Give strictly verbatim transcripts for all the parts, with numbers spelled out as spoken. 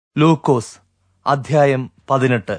ലൂക്കോസ് അധ്യായം പതിനെട്ട്.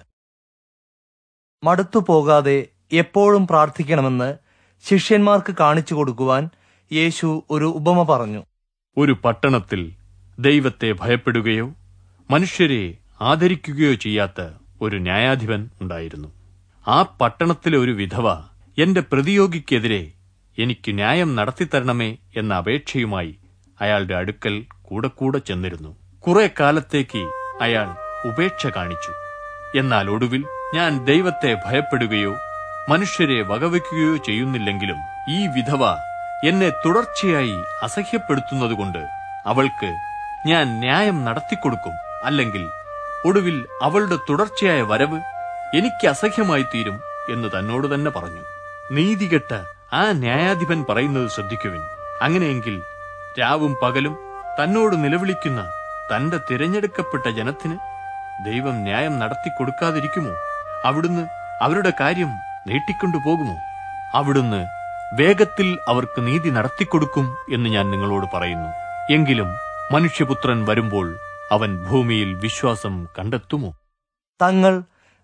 മടുത്തുപോകാതെ എപ്പോഴും പ്രാർത്ഥിക്കണമെന്ന് ശിഷ്യന്മാർക്ക് കാണിച്ചു കൊടുക്കുവാൻ യേശു ഒരു ഉപമ പറഞ്ഞു. ഒരു പട്ടണത്തിൽ ദൈവത്തെ ഭയപ്പെടുകയോ മനുഷ്യരെ ആദരിക്കുകയോ ചെയ്യാത്ത ഒരു ന്യായാധിപൻ ഉണ്ടായിരുന്നു. ആ പട്ടണത്തിലെ ഒരു വിധവ എന്റെ പ്രതിയോഗിക്കെതിരെ എനിക്ക് ന്യായം നടത്തിത്തരണമേ എന്ന അപേക്ഷയുമായി അയാളുടെ അടുക്കൽ കൂടെ കൂടെ ചെന്നിരുന്നു. കുറെ കാലത്തേക്ക് അയാൾ ഉപേക്ഷ കാണിച്ചു. എന്നാൽ ഒടുവിൽ ഞാൻ ദൈവത്തെ ഭയപ്പെടുകയോ മനുഷ്യരെ വകവയ്ക്കുകയോ ചെയ്യുന്നില്ലെങ്കിലും ഈ വിധവ എന്നെ തുടർച്ചയായി അസഹ്യപ്പെടുത്തുന്നതുകൊണ്ട് അവൾക്ക് ഞാൻ ന്യായം നടത്തിക്കൊടുക്കും, അല്ലെങ്കിൽ ഒടുവിൽ അവളുടെ തുടർച്ചയായ വരവ് എനിക്ക് അസഹ്യമായി തീരും എന്ന് തന്നോട് തന്നെ പറഞ്ഞു. നീതികെട്ട ആ ന്യായാധിപൻ പറയുന്നത് ശ്രദ്ധിക്കുവിൻ. അങ്ങനെയെങ്കിൽ രാവും പകലും തന്നോട് നിലവിളിക്കുന്ന തന്റെ തിരഞ്ഞെടുക്കപ്പെട്ട ജനത്തിന് ദൈവം ന്യായം നടത്തിക്കൊടുക്കാതിരിക്കുമോ? അവിടുന്ന് അവരുടെ കാര്യം നീട്ടിക്കൊണ്ടുപോകുമോ? അവിടുന്ന് വേഗത്തിൽ അവർക്ക് നീതി നടത്തിക്കൊടുക്കും എന്ന് ഞാൻ നിങ്ങളോട് പറയുന്നു. എങ്കിലും മനുഷ്യപുത്രൻ വരുമ്പോൾ അവൻ ഭൂമിയിൽ വിശ്വാസം കണ്ടെത്തുമോ? തങ്ങൾ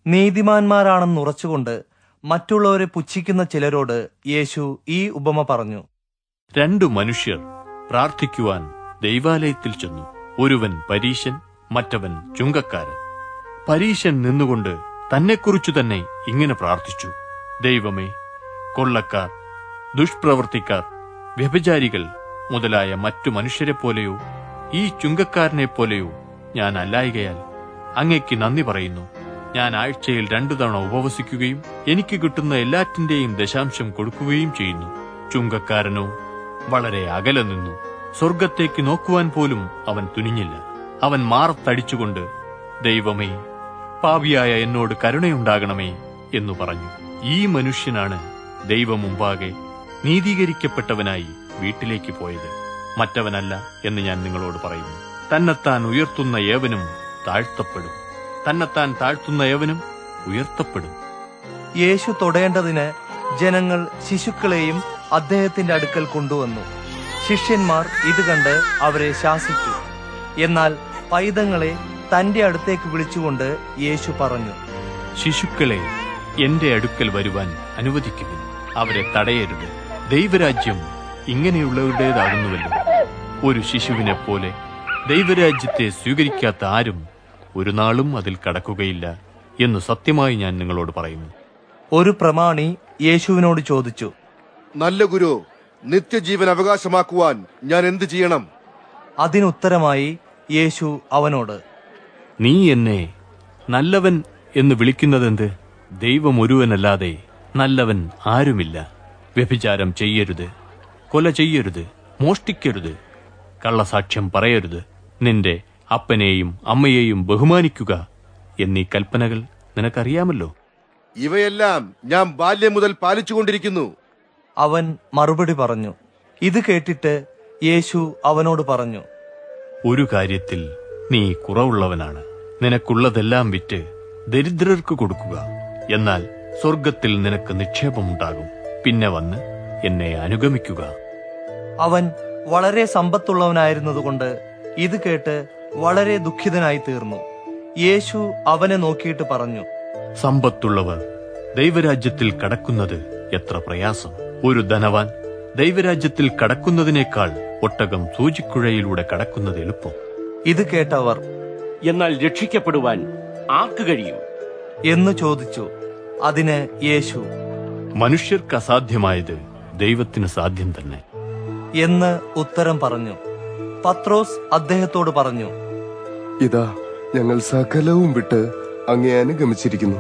നീതിമാന്മാരാണെന്നുറച്ചുകൊണ്ട് മറ്റുള്ളവരെ പുച്ഛിക്കുന്ന ചിലരോട് യേശു ഈ ഉപമ പറഞ്ഞു. രണ്ടു മനുഷ്യർ പ്രാർത്ഥിക്കുവാൻ ദൈവാലയത്തിൽ ചെന്നു. ഒരുവൻ പരീശൻ, മറ്റവൻ ചുങ്കക്കാരൻ. പരീശൻ നിന്നുകൊണ്ട് തന്നെക്കുറിച്ചു തന്നെ ഇങ്ങനെ പ്രാർത്ഥിച്ചു: ദൈവമേ, കൊള്ളക്കാർ, ദുഷ്പ്രവർത്തിക്കാർ, വ്യഭിചാരികൾ മുതലായ മറ്റു മനുഷ്യരെ പോലെയോ ഈ ചുങ്കക്കാരനെ പോലെയോ ഞാൻ അല്ലായികയാൽ അങ്ങയ്ക്ക് നന്ദി പറയുന്നു. ഞാൻ ആഴ്ചയിൽ രണ്ടു തവണ ഉപവസിക്കുകയും എനിക്ക് കിട്ടുന്ന എല്ലാറ്റിന്റെയും ദശാംശം കൊടുക്കുകയും ചെയ്യുന്നു. ചുങ്കക്കാരനോ വളരെ അകലെ നിന്നു. സ്വർഗത്തേക്ക് നോക്കുവാൻ പോലും അവൻ തുനിഞ്ഞില്ല. അവൻ മാറത്തടിച്ചുകൊണ്ട്, ദൈവമേ, പാപിയായ എന്നോട് കരുണയുണ്ടാകണമേ എന്നു പറഞ്ഞു. ഈ മനുഷ്യനാണ് ദൈവം മുമ്പാകെ നീതീകരിക്കപ്പെട്ടവനായി വീട്ടിലേക്ക് പോയത്, മറ്റവനല്ല എന്ന് ഞാൻ നിങ്ങളോട് പറയുന്നു. തന്നെത്താൻ ഉയർത്തുന്ന ഏവനും താഴ്ത്തപ്പെടും, തന്നെത്താൻ താഴ്ത്തുന്ന ഏവനും ഉയർത്തപ്പെടും. യേശു തൊടേണ്ടതിന് ജനങ്ങൾ ശിശുക്കളെയും അദ്ദേഹത്തിന്റെ അടുക്കൽ കൊണ്ടുവന്നു. ശിഷ്യന്മാർ ഇത് കണ്ട് അവരെ ശാസിച്ചു. എന്നാൽ പൈതങ്ങളെ തന്റെ അടുത്തേക്ക് വിളിച്ചുകൊണ്ട് യേശു പറഞ്ഞു: ശിശുക്കളെ എന്റെ അടുക്കൽ വരുവാൻ അനുവദിക്കുവിൻ, അവരെ തടയരുത്. ദൈവരാജ്യം ഇങ്ങനെയുള്ളവരുടേതാകുന്നുവല്ലോ. ഒരു ശിശുവിനെ പോലെ ദൈവരാജ്യത്തെ സ്വീകരിക്കാത്ത ആരും ഒരു നാളും അതിൽ കടക്കുകയില്ല എന്ന് സത്യമായി ഞാൻ നിങ്ങളോട് പറയുന്നു. ഒരു പ്രമാണി യേശുവിനോട് ചോദിച്ചു: നല്ല ഗുരു, നിത്യജീവൻ അവകാശമാക്കുവാൻ ഞാൻ എന്ത് ചെയ്യണം? അതിനുത്തരമായി യേശു അവനോട്: നീ എന്നെ നല്ലവൻ എന്ന് വിളിക്കുന്നതെന്ത്? ദൈവം ഒരുവനല്ലാതെ നല്ലവൻ ആരുമില്ല. വ്യഭിചാരം ചെയ്യരുത്, കൊല ചെയ്യരുത്, മോഷ്ടിക്കരുത്, കള്ളസാക്ഷ്യം പറയരുത്, നിന്റെ അപ്പനെയും അമ്മയെയും ബഹുമാനിക്കുക എന്നീ കൽപ്പനകൾ നിനക്കറിയാമല്ലോ. ഇവയെല്ലാം ഞാൻ ബാല്യം മുതൽ പാലിച്ചുകൊണ്ടിരിക്കുന്നു. അവൻ മറുപടി പറഞ്ഞു. ഇത് കേട്ടിട്ട് യേശു അവനോട് പറഞ്ഞു: ഒരു കാര്യത്തിൽ നീ കുറവുള്ളവനാണ്. നിനക്കുള്ളതെല്ലാം വിറ്റ് ദരിദ്രർക്ക് കൊടുക്കുക, എന്നാൽ സ്വർഗത്തിൽ നിനക്ക് നിക്ഷേപമുണ്ടാകും. പിന്നെ വന്ന് എന്നെ അനുഗമിക്കുക. അവൻ വളരെ സമ്പത്തുള്ളവനായിരുന്നതുകൊണ്ട് ഇത് കേട്ട് വളരെ ദുഃഖിതനായി തീർന്നു. യേശു അവനെ നോക്കിയിട്ട് പറഞ്ഞു: സമ്പത്തുള്ളവർ ദൈവരാജ്യത്തിൽ കടക്കുന്നത് എത്ര പ്രയാസം! ഒരു ധനവാൻ ദൈവരാജ്യത്തിൽ കടക്കുന്നതിനേക്കാൾ ഒട്ടകം സൂചിക്കുഴയിലൂടെ കടക്കുന്നത് എളുപ്പം. ഇത് കേട്ടവർ, എന്നാൽ രക്ഷിക്കപ്പെടുവാൻ ആർക്ക് കഴിയും എന്ന് ചോദിച്ചു. അതിന് യേശു, മനുഷ്യർക്ക് അസാധ്യമായത് ദൈവത്തിന് സാധ്യം തന്നെ എന്ന് ഉത്തരം പറഞ്ഞു. പത്രോസ് അദ്ദേഹത്തോട് പറഞ്ഞു: ഇതാ, ഞങ്ങൾ സകലവും വിട്ട് അങ്ങേ അനുഗമിച്ചിരിക്കുന്നു.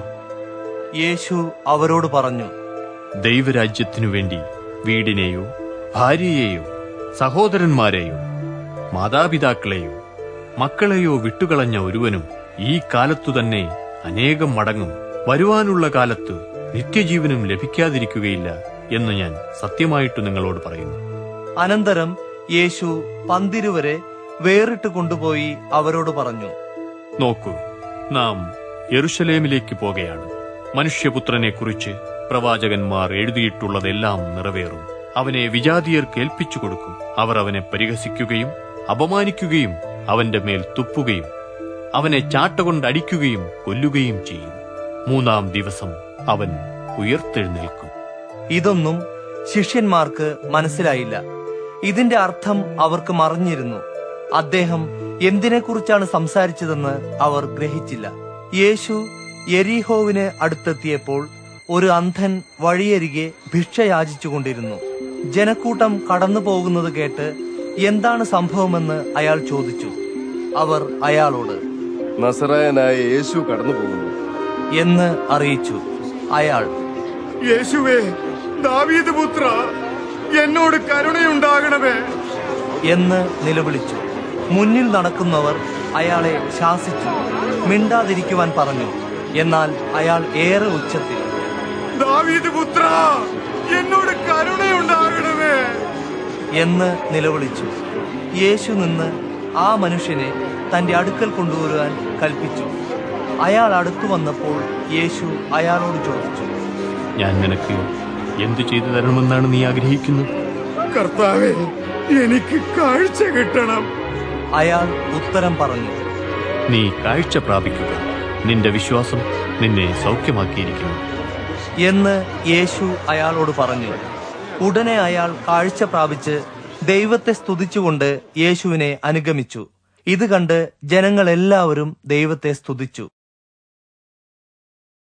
യേശു അവരോട് പറഞ്ഞു: ദൈവരാജ്യത്തിനു വേണ്ടി വീടിനെയോ ഭാര്യയെയോ സഹോദരന്മാരെയോ മാതാപിതാക്കളെയോ മക്കളെയോ വിട്ടുകളഞ്ഞ ഒരുവനും ഈ കാലത്തു തന്നെ അനേകം മടങ്ങും വരുവാനുള്ള കാലത്ത് നിത്യജീവനും ലഭിക്കാതിരിക്കുകയില്ല എന്ന് ഞാൻ സത്യമായിട്ട് നിങ്ങളോട് പറയുന്നു. അനന്തരം യേശു പന്തിരുവരെ വേറിട്ട് കൊണ്ടുപോയി അവരോട് പറഞ്ഞു: നോക്കൂ, നാം യെരുശലേമിലേക്ക് പോകുകയാണ്. മനുഷ്യപുത്രനെ കുറിച്ച് പ്രവാചകന്മാർ എഴുതിയിട്ടുള്ളതെല്ലാം നിറവേറും. അവനെ വിജാതിയർക്ക് ഏൽപ്പിച്ചു കൊടുക്കും. അവർ അവനെ പരിഹസിക്കുകയും അപമാനിക്കുകയും അവന്റെ മേൽ തുപ്പുകയും അവനെ ചാട്ടകൊണ്ടടിക്കുകയും കൊല്ലുകയും ചെയ്യും. മൂന്നാം ദിവസം അവൻ ഉയർത്തെഴുന്നേൽക്കും. ഇതൊന്നും ശിഷ്യന്മാർക്ക് മനസ്സിലായില്ല. ഇതിന്റെ അർത്ഥം അവർക്ക് മറഞ്ഞിരുന്നു. അദ്ദേഹം എന്തിനെക്കുറിച്ചാണ് സംസാരിച്ചതെന്ന് അവർ ഗ്രഹിച്ചില്ല. യേശു യെരീഹോവിന് അടുത്തെത്തിയപ്പോൾ ഒരു അന്ധൻ വഴിയരികെ ഭിക്ഷ യാചിച്ചുകൊണ്ടിരുന്നു. ജനക്കൂട്ടം കടന്നു പോകുന്നത് കേട്ട് എന്താണ് സംഭവമെന്ന് അയാൾ ചോദിച്ചു. അവർ അയാളോട് നസറായനായ യേശു കടന്നു പോകുന്നു എന്ന് അറിയിച്ചു. അയാൾ, യേശുവേ, ദാവീദ് പുത്ര, എന്നോട് കരുണയുണ്ടാകണമേ എന്ന് നിലവിളിച്ചു. മുന്നിൽ നടക്കുന്നവർ അയാളെ ശാസിച്ചു, മിണ്ടാതിരിക്കുവാൻ പറഞ്ഞു. എന്നാൽ അയാൾ ഏറെ ഉച്ചത്തിൽ, ദാവീദ് പുത്ര, എന്നോട് കരുണയുണ്ടാകണമേ എന്ന് നിലവിളിച്ചു. യേശു നിന്ന് ആ മനുഷ്യനെ തന്റെ അടുക്കൽ കൊണ്ടുവരുവാൻ കൽപ്പിച്ചു. അയാൾ അടുത്തു വന്നപ്പോൾ യേശു അയാളോട് ചോദിച്ചു, ഞാൻ നിനക്ക് എന്തു ചെയ്തു തരണമെന്നാണ് നീ ആഗ്രഹിക്കുന്നത്? കർത്താവേ, എനിക്ക് കാഴ്ച കിട്ടണം. അയാൾ ഉത്തരം പറഞ്ഞു, നീ കാഴ്ച പ്രാപിക്കുക, നിന്റെ വിശ്വാസം നിന്നെ സൗഖ്യമാക്കിയിരിക്കുന്നു എന്ന് യേശു അയാളോട് പറഞ്ഞു. ഉടനെ അയാൾ കാഴ്ച പ്രാപിച്ച് ദൈവത്തെ സ്തുതിച്ചുകൊണ്ട് യേശുവിനെ അനുഗമിച്ചു. ഇത് കണ്ട് ജനങ്ങളെല്ലാവരും ദൈവത്തെ സ്തുതിച്ചു.